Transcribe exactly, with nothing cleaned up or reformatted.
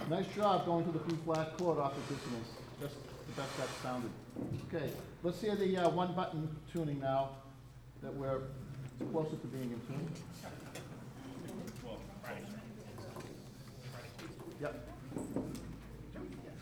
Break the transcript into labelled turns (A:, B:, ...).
A: Nice job going to the B flat chord off the dissonance. That's the best that sounded. Okay, let's hear the uh, one button tuning now that we're closer to being in tune. Yep.